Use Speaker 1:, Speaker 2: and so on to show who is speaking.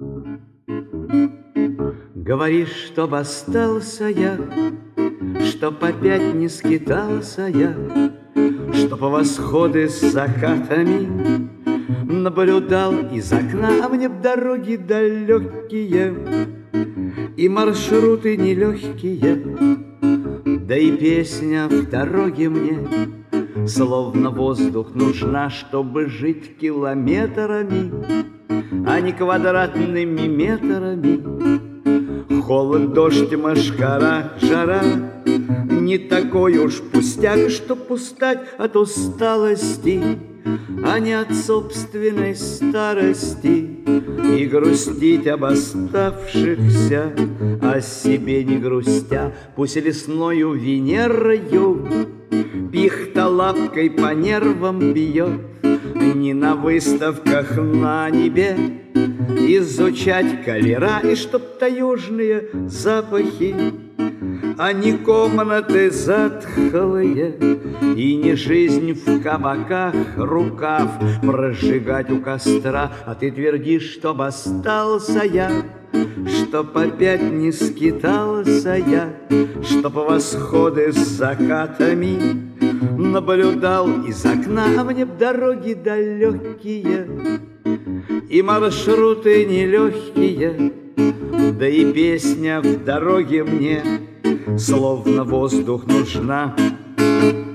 Speaker 1: Говоришь, чтоб остался я, чтоб опять не скитался я, чтоб восходы с закатами наблюдал из окна, а мне б дороги далекие и маршруты нелегкие, да и песня в дороге мне словно воздух нужна, чтобы жить километрами, а не квадратными метрами. Холод, дождь, мошкара, жара не такой уж пустяк, чтоб устать от усталости, а не от собственной старости, и грустить об оставшихся, о себе не грустя. Пусть лесною Венерою пихта лапкой по нервам бьет, не на выставках на небе изучать колера, и чтоб таежные запахи, а не комнаты затхлые, и не жизнь в кабаках рукав прожигать у костра. А ты твердишь, чтоб остался я, чтоб опять не скитался я, чтоб восходы с закатами наблюдал из окна, а мне б дороги далекие и маршруты нелегкие, да и песня в дороге мне словно воздух нужна.